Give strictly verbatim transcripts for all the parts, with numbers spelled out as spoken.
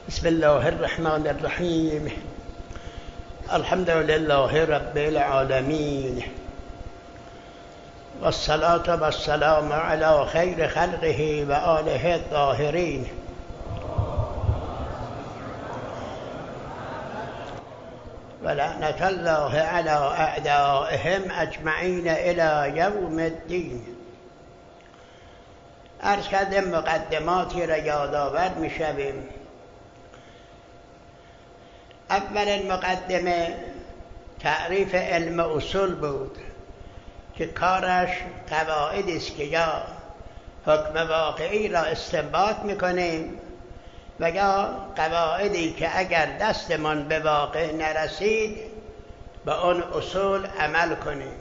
بسم الله الرحمن الرحیم. الحمد لله رب العالمین والصلاة والسلام علی خیر خلقه و آله الطاهرین. و لعنت الله علی اعدائهم اجمعین الی یوم الدین. عرض کردم مقدماتی را یادآور می شویم. اول مقدمه تعریف علم اصول بود که کارش قواعدی است که یا حکم واقعی را استنباط میکنیم و یا قواعدی که اگر دستمان به واقع نرسید به آن اصول عمل کنیم.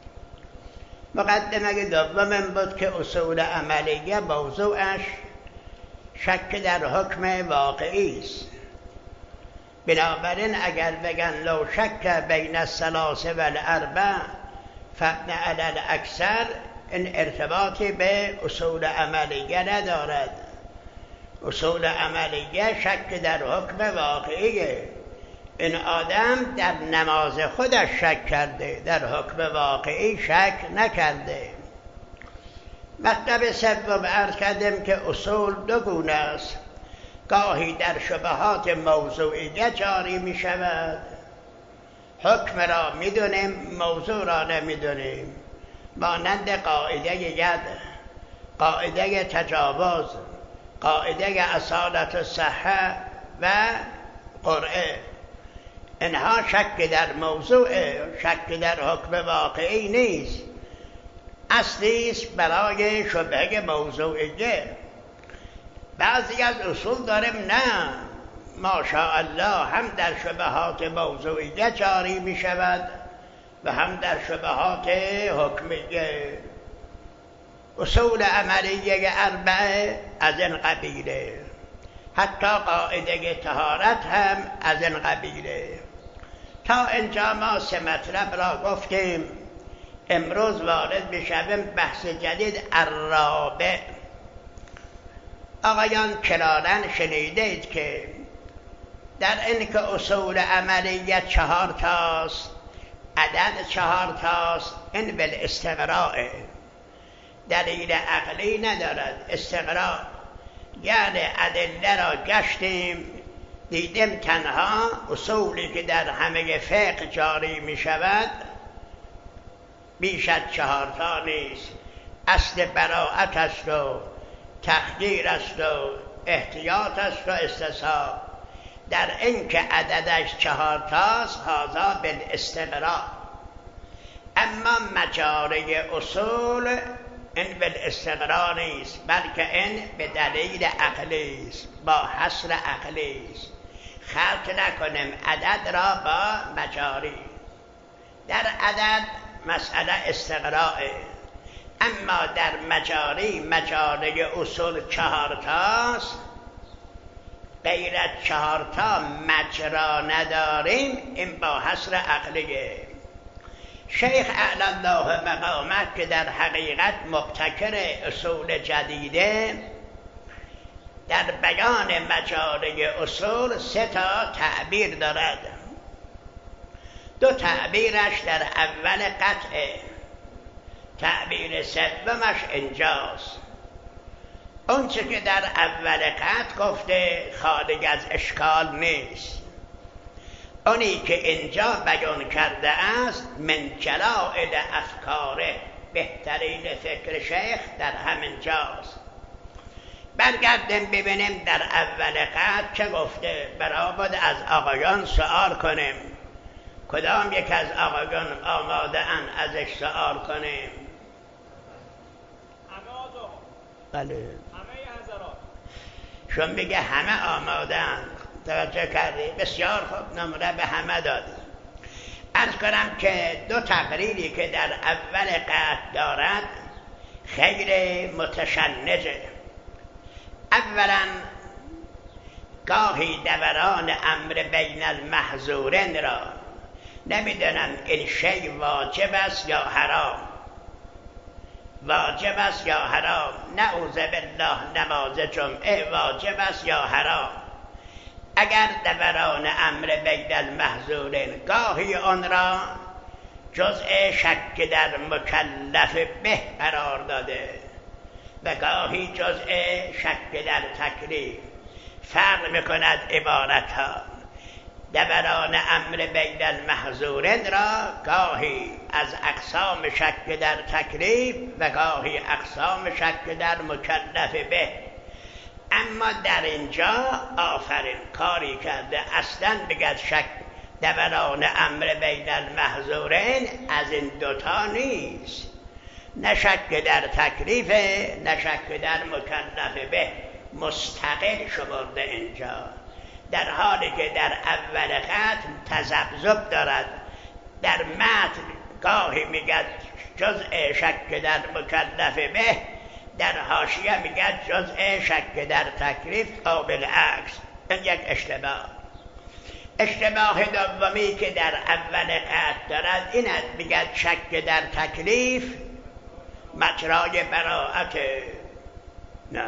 مقدمه دوم بود که اصول عملیه موضوعش شک در حکم واقعی است. بنابراین اگر بگن لو شک بین الثلاث و الاربع فابن علی الاکثر، این ارتباطی به اصول عملیه ندارد. اصول عملیه شک در حکم واقعیه. این آدم در نماز خودش شک کرده، در حکم واقعی شک نکرده. مطلب سوم عرض کردم که اصول دو گونه است. گاهی در شبهات موضوعیه جاری می شود، حکم را می دونیم موضوع را نمی دونیم، مانند قاعده ید، قاعده تجاوز، قاعده اصالت الصحه و قرعه. اینها شک در موضوع، شک در حکم واقعی نیست، اصلی است برای شبهه موضوعیه. بعضی از اصول داریم نه ماشاءالله هم در شبهات موضوعیه جاری می شود و هم در شبهات حکمیه. اصول عملیه اربعه از این قبیله، حتی قاعده طهارت هم از این قبیله. تا اینجا ما سه مطلب را گفتیم. امروز وارد بشویم بحث جدید الرابع. آقایان کلاراً شنیده اید که در این که اصول عملیه چهار تاست، عدد چهار تاست، این بالاستقراء، دلیل عقلی ندارد. استقراء یعنی ادله را گشتیم دیدیم تنها اصولی که در همه فقه جاری می شود بیش از چهار تا نیست. اصل براءت است و تخییر است و احتیاط است و استصحاب. در این که عددش چهار تاست هذا بالاستقراء. اما مجاری اصول این بالاستقراء نیست، بلکه این به دلیل عقلی است، با حصر عقلی است. خلط نکنیم عدد را با مجاری. در عدد مسئله استقراءه، اما در مجاری مجاری اصول چهار تاست، غیر از چهار تا مجرا نداریم. این با حصر عقلیه. شیخ اعلی الله مقامه که در حقیقت مبتکر اصول جدیده، در بیان مجاری اصول سه تا تعبیر دارد. دو تعبیرش در اول قطعه، تعبیر سومش اینجاست. اون چه که در اول قطع گفته خارج از اشکال نیست. اونی که اینجا بیان کرده است من جلائل افکاره، بهترین فکر شیخ در همین جاست. برگردیم ببینیم در اول قطع چه گفته. برابد از آقایان سوال کنیم. کدام یک از آقایان آماده ان ازش سوال کنیم؟ بله. همه حضرات. شون بگه همه آمادن. توجه کردی؟ بسیار خوب، نمره به همه دادی. عرض کنم که دو تقریری که در اول قطع دارد خیلی متشنجه. اولا گاهی دوران امر بین المحظورین را نمیدونم این شی واجب است یا حرام، واجب است یا حرام. نعوذ بالله نماز جمعه واجب است یا حرام. اگر دبران امر بین المحظورین گاهی آن را جزء شک در مکلف به قرار داده و گاهی جزء شک در تکلیف، فرق میکند عبارت ها. دبران امر بین المحظورین را گاهی از اقسام شک در تکلیف و گاهی اقسام شک در مکلف به. اما در اینجا آفرین کاری کرده اصلا بگد شک دبران امر بین المحظورین از این دوتا نیست، نه شک در تکلیف نه شک در مکلف به، مستقل شمرده اینجا، در حالی که در اول خط تذبذب دارد. در متن گاهی میگد جزء شک در مکلف به، در حاشیه میگد جزء شک در تکلیف او بالعکس. این یک اشتباه. اشتباه دومی که در اول خط دارد این است، میگد شک در تکلیف مجرای براءت. نه،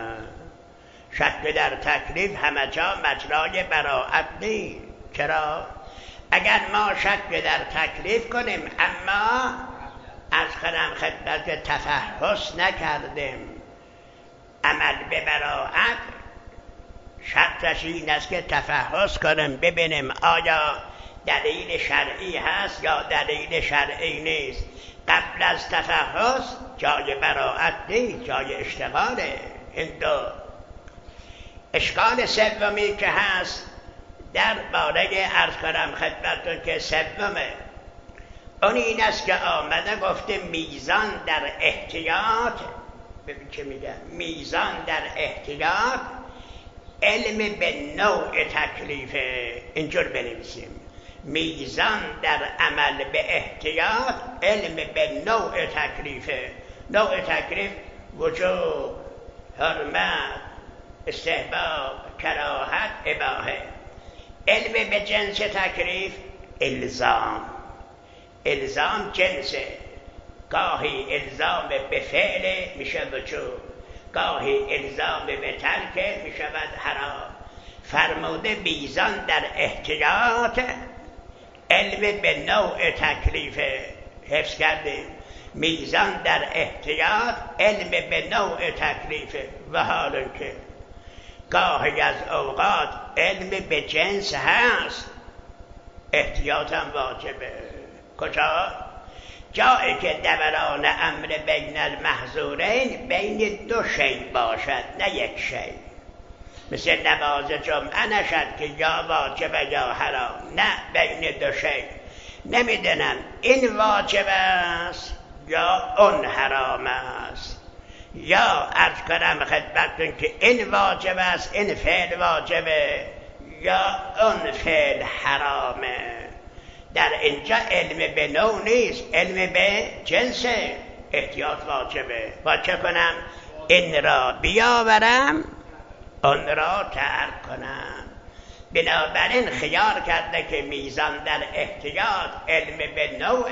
شک در تکلیف همه جا مجرای براءت نیست. چرا؟ اگر ما شک در تکلیف کنیم اما از خرم خدمت تفحص نکردیم، عمل به براءت شرطش این است که تفحص کنیم ببینیم آیا دلیل شرعی هست یا دلیل شرعی نیست. قبل از تفحص جای براءت نیست، جای اشتغاله. این دو. اشکال سومی که هست در باره عرض کنم خدمتتون که سومه، اون این است که آمده گفته میزان در احتیاط. ببین چه میگه، میزان در احتیاط علم به نوع تکلیفه. اینجور بنویسیم، میزان در عمل به احتیاط علم به نوع تکلیفه. نوع تکلیف وجوب، حرمت، استحباب، کراهت، اباحه. علم به جنس تکلیف الزام. الزام جنسه، گاهی الزام به فعل میشه وجوب، گاهی الزام به ترک میشود حرام. فرموده میزان در احتیاط علم به نوع تکلیفه. حفظ کردیم، میزان در احتیاط علم به نوع تکلیفه. و حالا که گاهی از اوقات علم به جنس هست، احتیاط هم واجبه. کجا؟ جایی که دوران امر بین المحظورین بین دو شی باشد نه یک شی. مثل نماز جمعه نشد که یا واجبه یا حرام، نه، بین دو شی. نمیدونم این واجب است یا اون حرام است، یا عرض کنم خدمتتون که این واجب است این فعل واجبه یا اون فعل حرامه. در اینجا علم به نوع نیست، علم به جنس. احتیاط واجبه. با چه کنم؟ این را بیاورم اون را ترک کنم. بنابراین خیال کرده که میزان در احتیاط علم به نوع.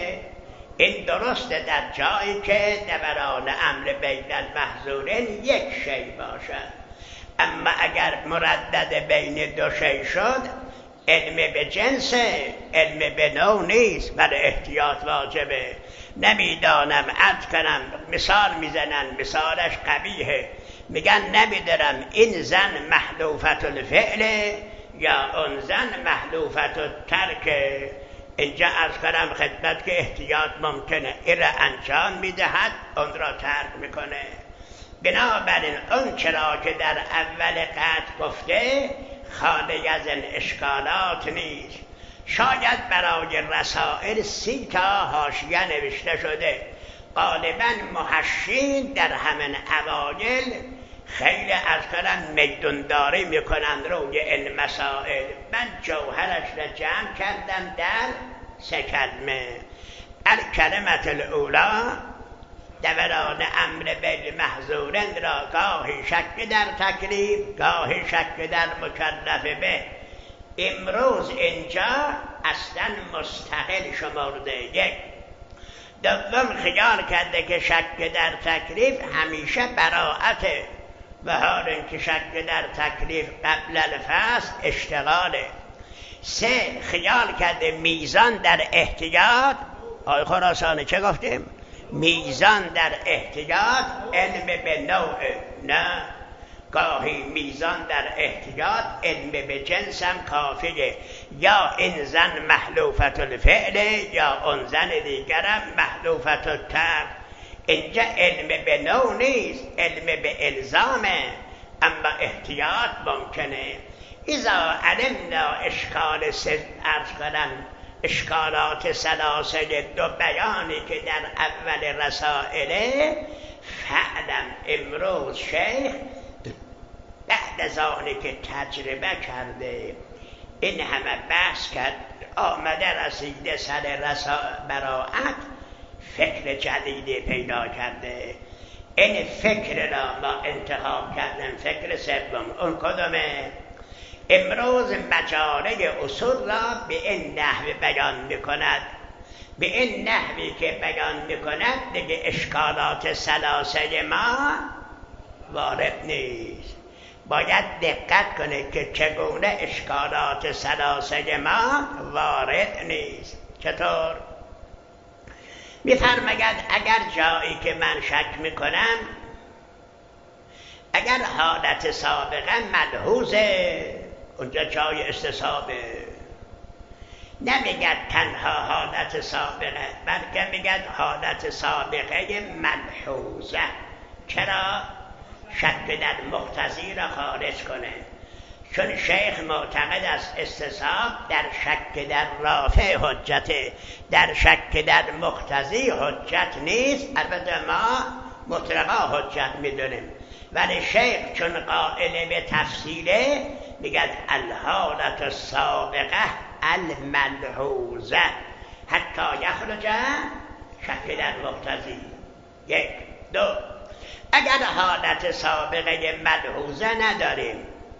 این درسته در جایی که دوران امر بین المحظورین یک شی باشد. اما اگر مردد بین دو شی شد علم به جنس، علم به نوع نیست، بل احتیاط واجبه. نمیدانم عد کنم، مثال میزنن، مثالش قبیحه، میگن نمیدارم این زن محلوفت الفعل یا اون زن محلوفت الترک. اینجا عرض کنم خدمت که احتیاط ممکنه، این را انجام میدهد اون را ترک میکنه. بنابراین اون چرا که در اول قطع گفته خالی از این اشکالات نیست. شاید برای رسائل سی تا حاشیه نوشته شده، غالبا محشین در همین اوایل خیلی از کنن میدونداری میکنن روی این مسائل. من جوهرش را جمع کردم در سه کلمه. الکلمت الاولا دوران امر بین محظورین را گاهی شک در تکلیف گاهی شک در مکلف به. امروز اینجا اصلا مستقل شمرده. یک. دوم خیال کرده که شک در تکلیف همیشه براءته، و حال اینکه شک در تکلیف قبل الفصل اشتغاله. سه، خیال کرده میزان در احتیاط. آقای خراسانی چه گفتیم؟ میزان در احتیاط علم به نوع. نه، گاهی میزان در احتیاط علم به جنس هم کافیه. یا این زن محلوفت الفعل یا اون زن دیگرم محلوفت الترک. اینجا علم به نوع نیست، علم به الزامه، اما احتیاط ممکنه. اذا علمنا اشکال سه ارز کنم اشکالات سلاسل دو بیانی که در اول رسائله، فعلم امروز شیخ بعد از آنی که تجربه کرده این همه بحث کرد آمده رسیده سر براعت، فکر جدیدی پیدا کرده. این فکر را ما انتخاب کردن، فکر سوم. اون کدومه؟ امروز مجاره اصول را به این نحو بیان میکند. به این نحوی که بیان میکند دیگه اشکالات سلاسل ما وارد نیست. باید دقت کنه که چگونه اشکالات سلاسل ما وارد نیست. چطور؟ میفرماید اگر جایی که من شک میکنم، اگر حالت سابقه ملحوظه، اونجا جای استصحابه. نمیگد تنها حالت سابقه، بلکه میگد حالت سابقه ملحوظه. چرا؟ شک در مقتضی را خارج کنه. چون شیخ معتقد است استصحاب در شک در رافع حجته، در شک در مقتضی حجت نیست. البته ما مطلقا حجت میدونیم، ولی شیخ چون قائل به تفصیله میگد الحالت السابقه الملحوظه حتی یخرج شک در مقتضی. یک. دو، اگر حالت سابقه ملحوظه نداریم،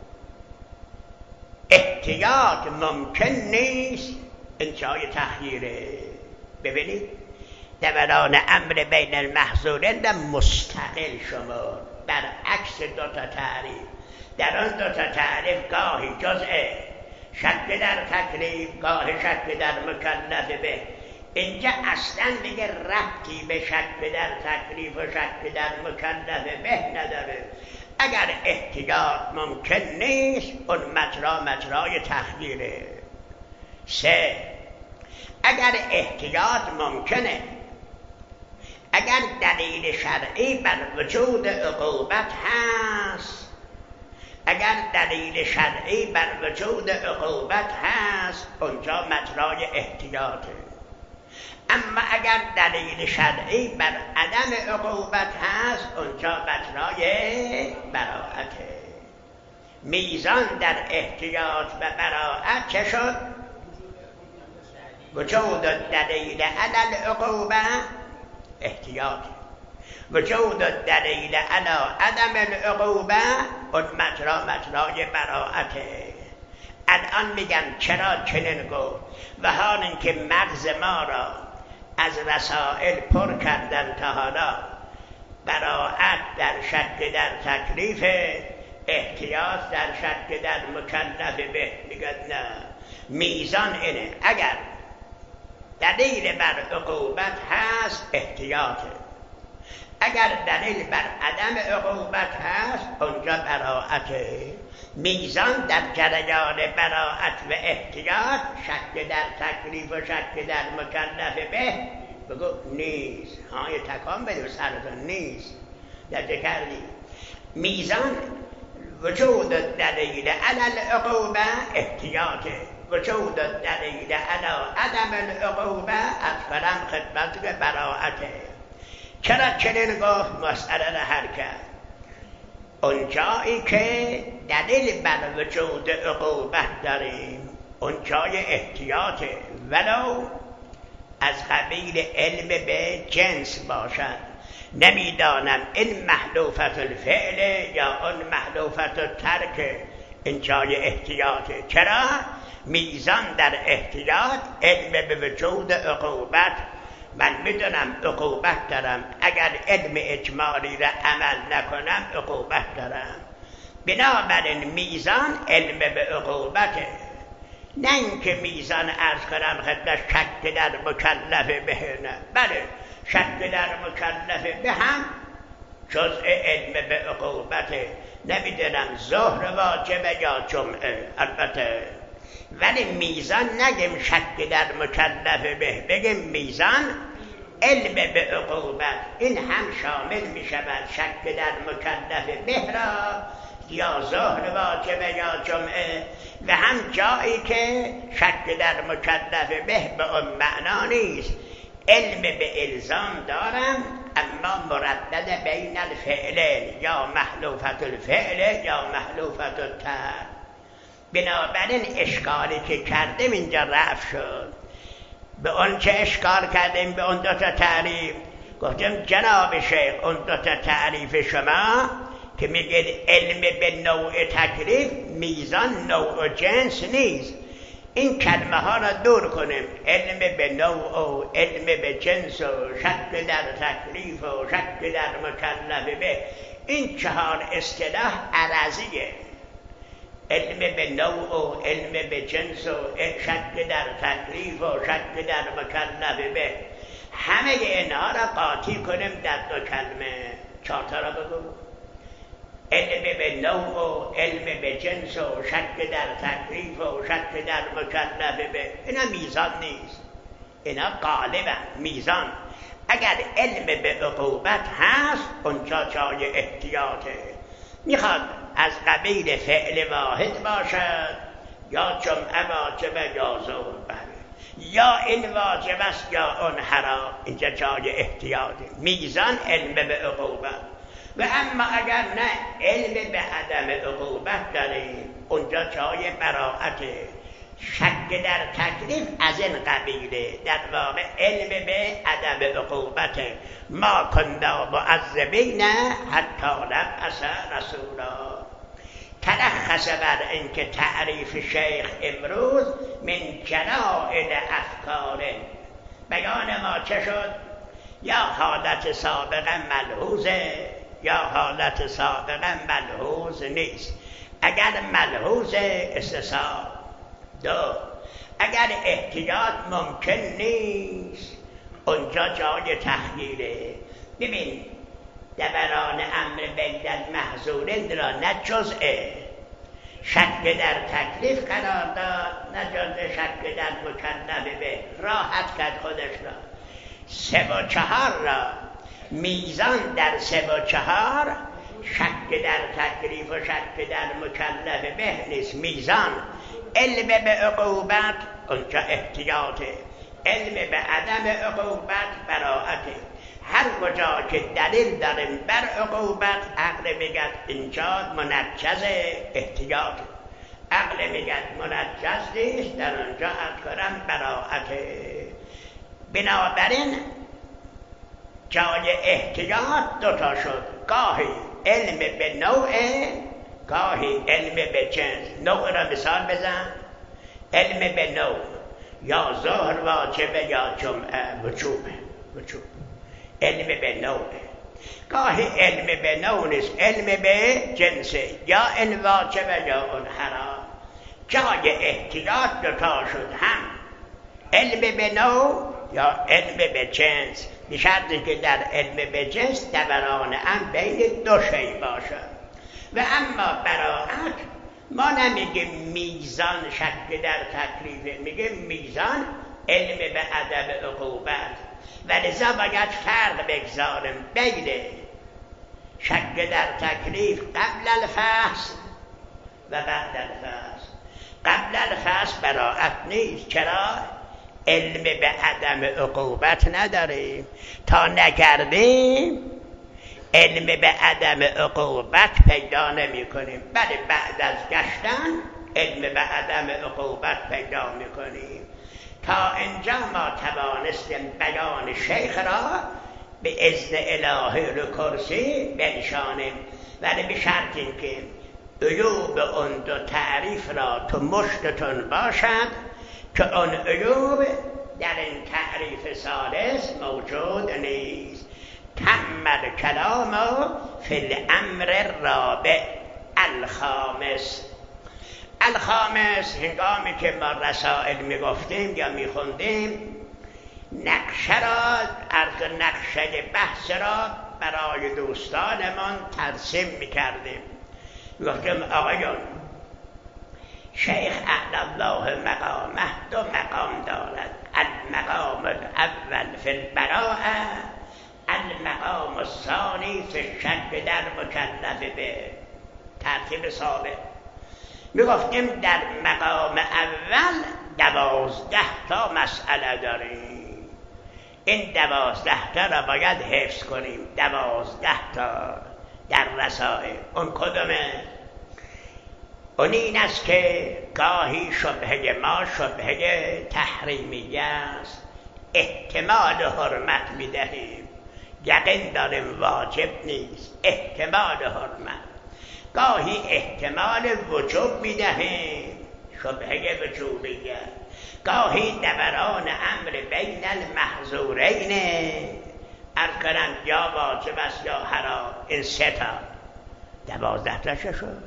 احتیاط ممکن نیست، این جای تخییره. ببینید دوران امر بین المحظورین در مستقل شما برعکس دو تا تعریف. در آن دو تا تعریف گاهی جزء شک در تکلیف، گاهی شک در مکلف به. اینجا اصلا دیگه ربطی به شک در تکلیف و شک در مکلف به نداره. اگر احتیاط ممکن نیست، اون مجرا مجرای تخییره. سه، اگر احتیاط ممکنه، اگر دلیل شرعی بر وجود عقوبت هست، اگر دلیل شرعی بر وجود عقوبت هست، اونجا مجرای احتیاطه. اما اگر دلیل شرعی بر عدم عقوبت هست، اونجا مجرای براعته. میزان در احتیاط و براعت چه شد؟ وجود دلیل علی العقوبه احتیاط، وجود دلیل علی عدم العقوبه اون مجرا مجرای براعته. الان میگم چرا چنین گفت؟ و حال اینکه مغز ما را از رسائل پر کردن تا حالا براعت در شک در تکلیف، احتیاط در شک در مکلف به. میگد نه، میزان اینه اگر دلیل بر عقوبت هست احتیاطه، اگر دلیل بر عدم عقوبت هست اونجا براعته. میزان در جریان براعت و احتیاط شک در تکلیف و شک در مکلف به بگو نیست. های تکان بده سرتون نیست. درجه کردی میزان وجود دلیل علی العقوبه احتیاطه، وجود دلیل علی عدم العقوبه از فرم خدمت به براعته. چرا چنین گفت؟ مسئله را حل کرد. اون جایی که دلیل بر وجود عقوبت داریم اون جای احتیاطه، ولو از قبیل علم به جنس باشد. نمیدانم این محلوفت الفعل یا اون محلوفت الترک، این جای احتیاطه. چرا؟ میزان در احتیاط علم به وجود عقوبت من میدونم عقوبت دارم، اگر علم اجمالی را عمل نکنم عقوبت دارم. بنابراین میزان علم به عقوبته، نه اینکه میزان عرض کنم خدمت شک در مکلف به، نه، بله شک در مکلف به هم جزء علم به عقوبته. نمیدونم ظهر واجبه یا جمعه، البته ولی میزان نگیم شک در مکلف به، بگیم میزان علم به عقوبت. این هم شامل می شود شک در مکلف به را یا ظهر واجبه یا جمعه، و هم جایی که شک در مکلف به به اون معنا نیست. علم به الزام دارم اما مردد بین الفعلین، یا محلوفت الفعل یا محلوفت الترک. بنابراین اشکالی که کردیم اینجا رفع شد. به اون چه اشکال کردیم به اون دوتا تعریف گفتیم جناب شیخ اون دوتا تعریف شما که میگید علم به نوع تکلیف میزان نوع و جنس نیست، این کلمه ها را دور کنیم. علم به نوع و علم به جنس و شک در تکلیف و شک در مکلف به، این چهار اصطلاح عرضیه. علم به نوع و علم به جنس و شک در تکلیف و شک در مکلف به، همه اینها را قاطی کنیم در دو کلمه. چهار تا را بگو. علم به نوع و علم به جنس و شک در تکلیف و شک در مکلف به، اینا میزان نیست، اینا غالبا میزان. اگر علم به عقوبت هست اونجا جای احتیاطه، میخواد از قبیل فعل واحد باشد یا جمعه واجبه یا ظهر، یا این واجب است یا اون حرام، اینجا جای احتیاطه. میزان علم به عقوبت. و اما اگر نه علم به عدم عقوبت داریم اونجا جای براعته. شک در تکلیف از این قبیله، در واقع علم به عدم عقوبت. ما کنا معذبین حتی نبعث رسولا. تلخص بر اینکه تعریف شیخ امروز من جلائل افکار، بیان ما چه شد؟ یا حالت سابقه ملحوظه یا حالت سابقه ملحوظ نیست. اگر ملحوظ استثناء. دو، اگر احتیاط ممکن نیست اونجا جای تخییره. ببین دوران امر بین المحظورین را نه جزء شک در تکلیف قرار داد نه جزء شک در مکلف به، راحت کرد خودش را. سه و چهار را میزان در سه و چهار شک در تکلیف و شک در مکلف به نیست. میزان علم به عقوبت اونجا احتیاطه، علم به عدم عقوبت براعته. هر کجا که دلیل داریم بر عقوبت عقل میگد اینجا منجز احتیاط، عقل میگد منجز نیست، در اونجا اذکرم براعته. بنابراین جای احتیاط دوتا شد، گاهی علم به نوع گاهی علم به جنس. نوع را مثال بزن. علم به نوع یا ظهر واجبه یا جمعه وجوبه، وجوب علم به نوع. گاهی علم به نوع نیست، علم به جنسه، یا این واجبه یا اون حرام. جای احتیاط دوتا شد، هم علم به نوع یا علم به جنس، به شرطی که در علم به جنس دوران هم بین دو شی باشد. و اما براعت ما نمیگیم میزان شک در تکلیف، میگیم میزان علم به عدم عقوبت. و لذا باید فرق بگذاریم بین شک در تکلیف قبل الفصل و بعد الفصل. قبل الفصل براعت نیست. چرا؟ علم به عدم عقوبت نداریم، تا نکردیم علم به عدم عقوبت پیدا نمی کنیم. بله بعد از گشتن علم به عدم عقوبت پیدا می کنیم. تا اینجا ما توانستیم بیان شیخ را به اذن الهی رو کرسی بنشانیم، ولی به شرط اینکه عیوب اون دو تعریف را تو مشتتون باشد که اون عیوب در این تعریف ثالث موجود نیست. تم کلام فی الامر الرابع الخامس. الخامس هنگامی که ما رسائل میگفتیم یا میخوندیم نقشه را از نقشه بحث را برای دوستانمان ترسیم میکردیم. میگفتیم آقایان شیخ اعلی الله مقامه دو مقام دارد، المقام الاول فی البراءه، المقام الثانی فی الشک در مکلف به. ترتیب ثابت. میگفتیم در مقام اول دوازده تا مسئله داریم، این دوازده تا را باید حفظ کنیم. دوازده تا در رسائل. اون کدومه؟ اون این است که گاهی شبهه ما شبهه تحریمیه است، احتمال حرمت میدهیم، یقین داریم واجب نیست، احتمال حرمت. گاهی احتمال وجوب میدهیم، شبهه وجوبیه. گاهی دوران امر بین المحظورین، عرض کنم یا واجب است یا حرام. این سه تا دوازده تا شد.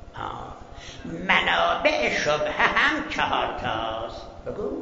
منابع شبهه هم چهار تاست. بگو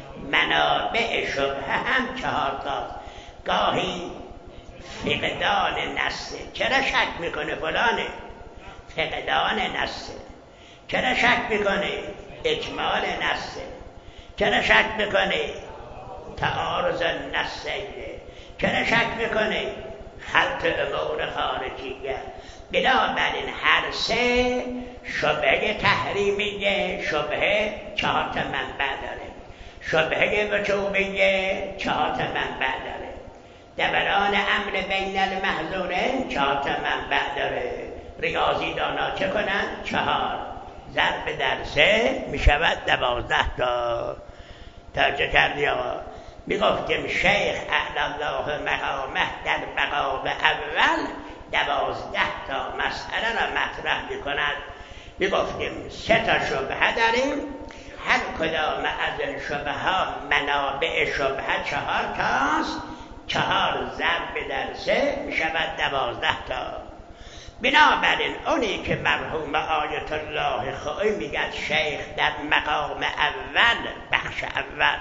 منابع شبهه هم چهار تاست. گاهی فقدان نسه. چرا شک میکنه فلانه؟ فقدان نسه. چرا شک میکنه؟ اجمال نسه. چرا شک میکنه؟ تعارض نسه. چرا شک میکنه؟ خلط امور خارجیه. بنابراین هر سه شبهه تحریمیه، شبهه چهار تا منبع داره، شبهه وجوبیه چهار تا منبع داره، دوران امر بین المحظورین چهار تا منبع داره. ریاضی دانا چه کنن؟ چهار ضرب در سه می شود دوازده تا. توجه کردی آقا؟ می گفتیم شیخ اعلی الله مقامه در مقام اول دوازده تا مسئله را مطرح می کند. می گفتیم سه تا شبهه داریم، هر کدام از این شبهه ها منابع شبهه چهار تاست، چهار ضرب در سه می شود دوازده تا. بنابراین اونی که مرحوم آیت الله خویی میگد شیخ در مقام اول بخش اول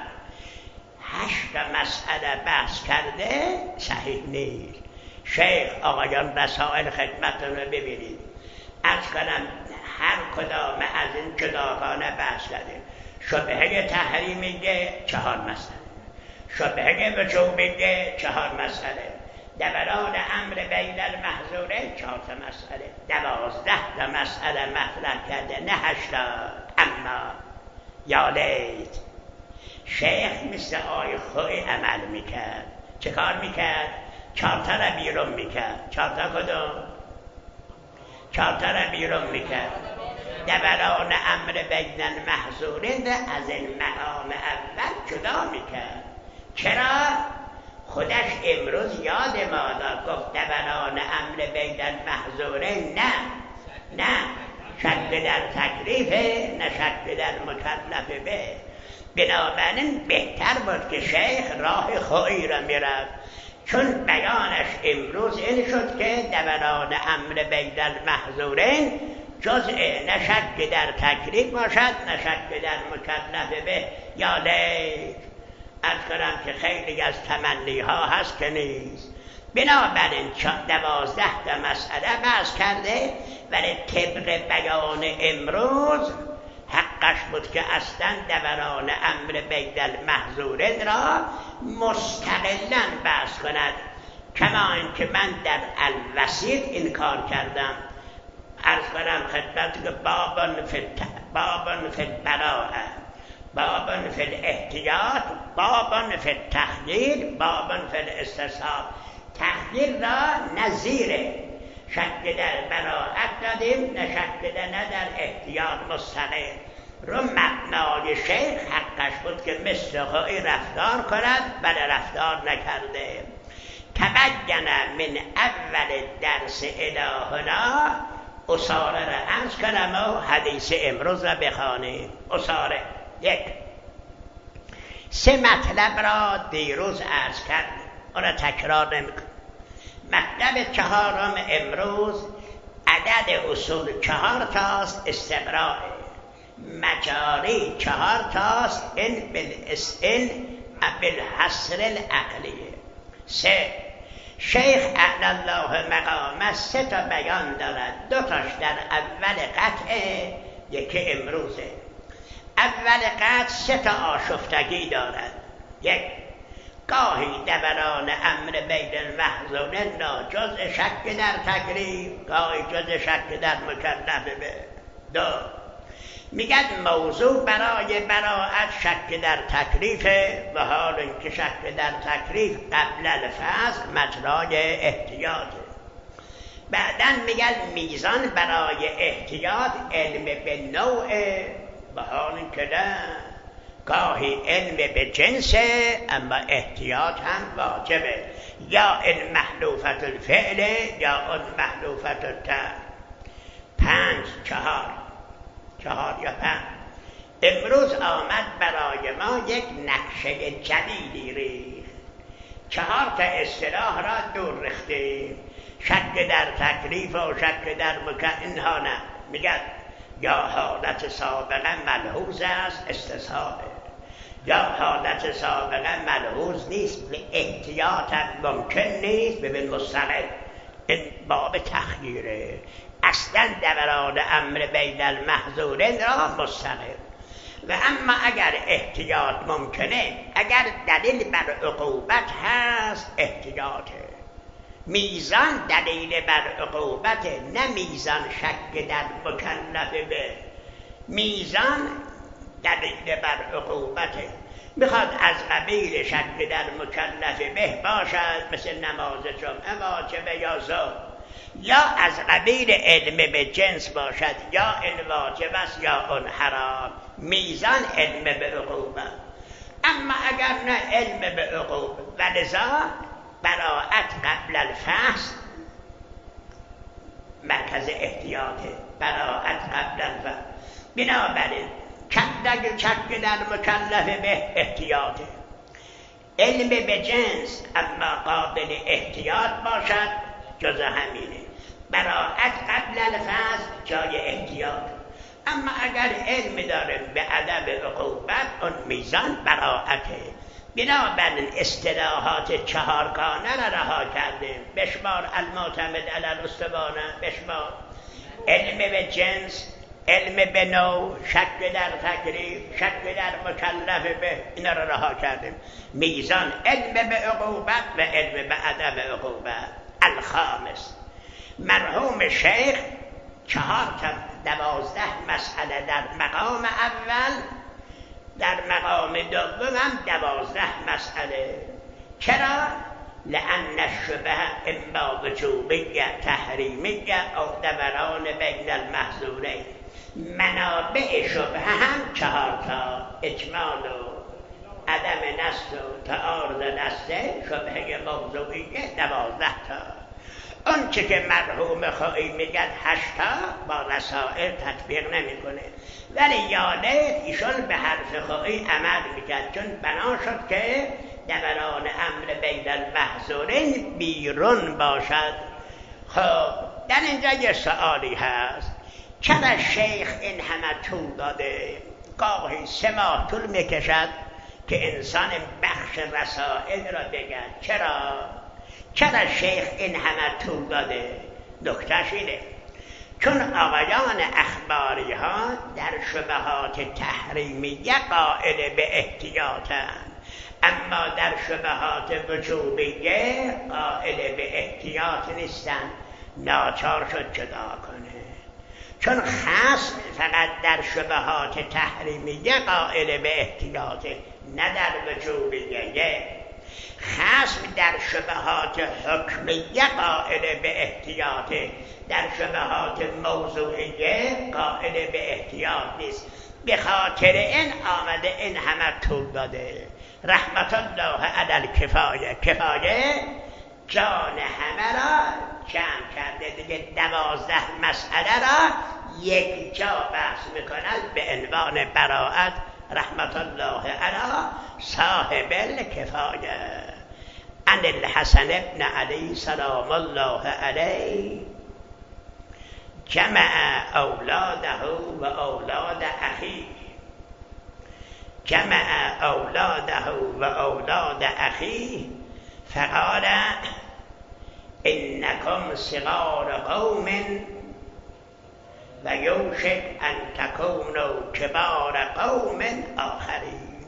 هشت مسئله بحث کرده، صحیح نیست. شیخ آقایان رسائل خدمتتون رو ببینید، عرض کنم هر کدام از این جداگانه بحث کرده. شبهه تحریمیه چهار مسئله، شبهه وجوبیه چهار مسئله، دوران امر بین المحظورین چهار تا مسئله، دوازده تا مسئله مطرح کرده، نه هشتا. اما یا لیت شیخ مثل آی خوی عمل میکرد. چه کار میکرد؟ چهار تا را بیرون میکرد. چهار تا کدوم؟ چهار تا را بیرون میکرد. دوران امر بین المحظورین از این مقام اول جدا میکرد. چرا؟ خودش امروز یاد ما داد، گفت دوران امر بین المحظورین نه نه شک در تکلیفه، نه شک در مکلف به. بنابراین بهتر بود که شیخ راه خویی را میرفت، چون بیانش امروز این شد که دوران امر بین المحظورین جزء نه شک در تکلیف باشد، نه شک در مکلف به. یا لیت عرض کنم که خیلی از تمنی ها هست که نیست. بنابراین دوازده تا مسئله بحث کرده، ولی طبق بیان امروز حقش بود که اصلا دوران امر بین المحظورین را مستقلا بحث کند. کما اینکه من در الوسیط این کار کردم. عرض کنم خدمت که بابن فی بابن فی البراءه، بابن فی الاحتیاط، بابن فی التخییر، بابن فی الاستصحاب. تخییر را نظیر شک در براءت دادیم، نه شک در نه در احتیاط مستقل. رو مبنای شیخ حقش بود که مثل خویی رفتار کند، بله رفتار نکرده. تبین من اول درس الهنا. اساره را عرض کنم و حدیث امروز را بخوانیم. اساره یک، سه مطلب را دیروز عرض کرد، اون را تکرار نمی‌کنم. مطلب چهارم امروز عدد اصول چهار تاست، استقراء مجاری چهار تاست، این بالاسئل بالحصر العقلیه. سه، شیخ اعلی الله مقامه سه تا بیان دارد، دو تاش در اول قطعه، یکی امروزه. اول قطع سه تا آشفتگی دارد. یک، گاهی دوران امر بین المحظورین را جز شک در تکلیف، گاهی جز شک در مکلف به. دو، میگد موضوع برای براءت شک در تکلیفه، و حال اینکه شک در تکلیف قبل الفصل مجرای احتیاطه. بعدن میگد میزان برای احتیاط علم به نوعه، و حال اینکه نه، گاهی علم به جنسه اما احتیاط هم واجبه، یا این محلوفت الفعله یا اون محلوفت التر. پنج، چهار چهار یا پنج. امروز آمد برای ما یک نقشه جدیدی ریخت، چهار تا اصطلاح را دور ریختیم، شک در تکلیف و شک در مکلف. اینها نه، میگد یا حالت سابقه ملحوظ است استصحابه، یا حالت سابقه ملحوظ نیست به احتیاط ممکن نیست، ببین مستقل. این باب تخییره، اصلا دوران امر بین المحظورین را مستقل. و اما اگر احتیاط ممکنه، اگر دلیل بر عقوبت هست، احتیاطه. میزان دلیل بر عقوبت، نه میزان شک در مکلف به، میزان دلیل بر عقوبته. میخواد از قبیل شک در مکلف به باشد، مثل نماز جمعه واجبه یا ظهر، یا از قبیل علم به جنس باشد، یا این واجب است یا اون حرام، میزان علم به عقوبت. اما اگر نه علم به عقوبت، ولذا براءت قبل الفحص مرکز احتیاطه، براءت قبل الفحص. بنابراین چک چک در مکلف به احتیاطه، علم به جنس اما قابل احتیاط باشد جز همینه، براءت قبل الفحص جای احتیاط. اما اگر علم داره به عدم عقوبت، اون میزان براءته. بنابراین اصطلاحات چهارگانه را رها کردیم، بشمار المعتمد علی الاستوانه، بشمار علم به جنس، علم به نوع، شک در تکلیف، شک در مکلف به، اینا را رها کردیم. میزان علم به عقوبت و علم به عدم عقوبت. الخامس، مرحوم شیخ چهار تا دوازده مسئله در مقام اول، در مقام دوم هم دوازده مسئله. چرا؟ لأن الشبه اما وجوبیه تحریمیه او دوران بین المحظورین. منابع شبه هم چهار تا، اجمال و عدم نص و تعارض نصه، شبه موضوعیه دوازده تا. اون چه که مرحوم خواهی میگن هشتا، با رسائل تطبیق نمیکنه، ولی یاله ایشان به حرف خواهی عمل میکرد، چون بنا شد که دوران امر بین المحظورین بیرون باشد. خب در اینجا یه سوالی هست، چرا شیخ این همه طول داده؟ گاهی سه ماه طول میکشد که انسان بخش رسائل را بگن. چرا؟ چرا شیخ این همه طول داده؟ نکتهش اینه، چون آقایان اخباری ها در شبهات تحریمیه قائل به احتیاطند، اما در شبهات وجوبیه قائل به احتیاط نیستند. ناچار شد جدا کنه، چون خاص فقط در شبهات تحریمیه قائل به احتیاطه، نه در وجوبیه. خاص در شبهات حکمیه قائل به احتیاطه، در شبهات موضوعیه قائل به احتیاط نیست. به خاطر این آمده این همه طول داده. رحمت الله علی الکفایه، کفایه جان همه را جمع کرده دیگه. دوازده مسئله را یک جا بحث میکنند به عنوان براءت رحمت الله علی صاحب الکفایه عن الحسن ابن علی سلام الله علیه جمع اولاده و اولاد اخیه جمع اولاده و اولاد اخیه فقال انکم صغار قوم و یوشک ان تکونوا کبار قوم آخرین.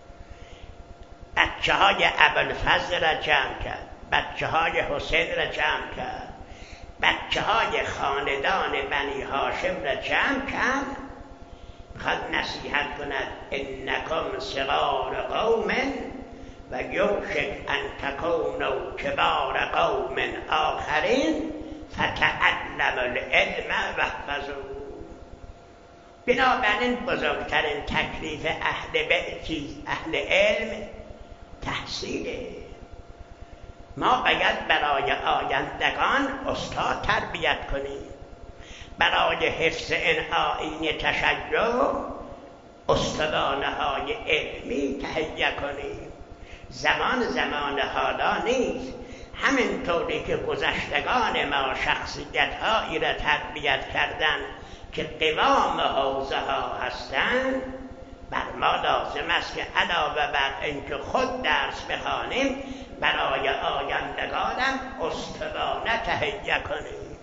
بچه های ابوالفضل را جمع کرد، بچه های حسین را جمع کرد، بچه های خاندان بنی هاشم را جمع کرد، میخواد نصیحت کند انکم صغار قوم و یوشک ان تکونوا کبار قوم آخرین فتعلموا العلم واحفظوه. بنابراین بزرگترین تکلیف اهل بیت اهل علم تحصیله. ما باید برای آیندگان استاد تربیت کنیم، برای حفظ این آیین تشیع استادانه های علمی تهیه کنیم. زمان زمان حالا نیست، همینطوری که گذشتگان ما شخصیت هایی را تربیت کردند که قوام حوزه ها هستند، بر ما لازم است که علاوه بر اینکه خود درس بخوانیم برای آیندگانم استوانه تهیه کنیم.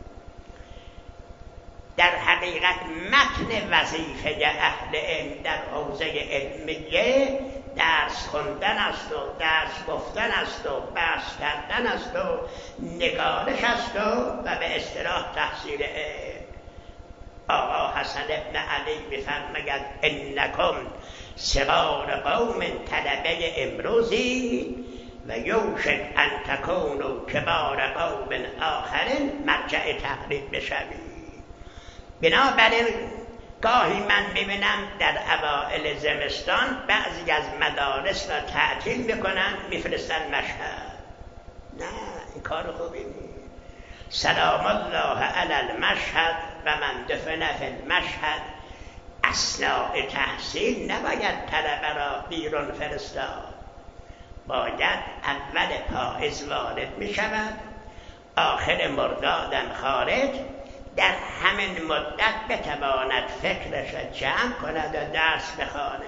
در حقیقت متن وظیفه اهل علم در حوزه علمیه درس خوندن است و درس گفتن است و بحث کردن است و نگارش است و, و به اصطلاح تحصیل علم. آقا حسن ابن علی می‌فرماید انکم صغار قوم، طلبه امروزی و یوشک ان تکونوا کبار قوم آخرین، مرجع تقلید بشوید. بنابراین گاهی من ببینم در اوائل زمستان بعضی از مدارس را تعطیل میکنن میفرستن مشهد. نه، این کار خوبی نیست. سلام الله علی المشهد و من دفن فی المشهد. اثناء تحصیل نباید طلبه را بیرون فرستاد، باید اول پاییز وارد می شود، آخر مردادم خارج، در همین مدت بتواند فکرش را جمع کند و درس بخواند.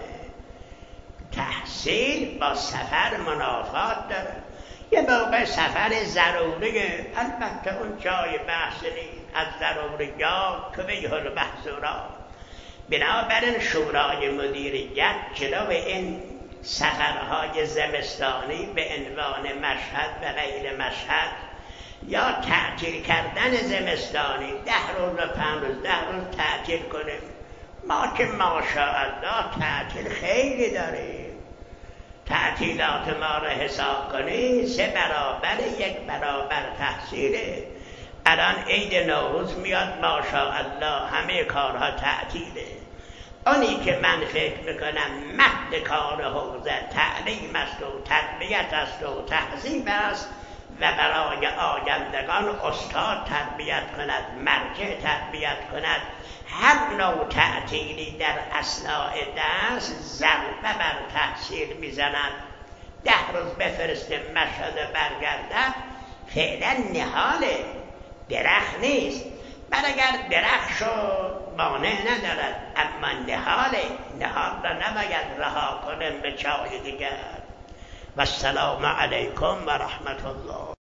تحصیل با سفر منافات داره. یه موقع سفر ضروریه، البته اون جای بحث نیست، از ضروریات تبیح المحظورات. بنابراین شورای مدیریت جلو این سفرهای زمستانی به عنوان مشهد و غیر مشهد یا تعطیل کردن زمستانی ده روز و پنج روز ده روز تعطیل کنیم. ما که ماشاءالله تعطیل خیلی داریم. تعطیلات ما را حساب کنی سه برابر یک برابر تحصیله. الان عید نوروز میاد ماشاءالله همه کارها تعطیله. آنی که من فکر میکنم مهد کار حوزه تعلیم است و تربیت است و تهذیب است و برای آیندگان استاد تربیت کند، مرجع تربیت کند. هر نوع تعطیلی در اثناء درس ضربه بر تحصیل میزند. ده روز بفرسته مشهد برگرده فعلا نهاله، درخت نیست. بل اگر درخت شد مانع ندارد، اما نهاله، نهال را نباید رها کنیم به چای دیگر. و السلام علیکم و رحمت الله.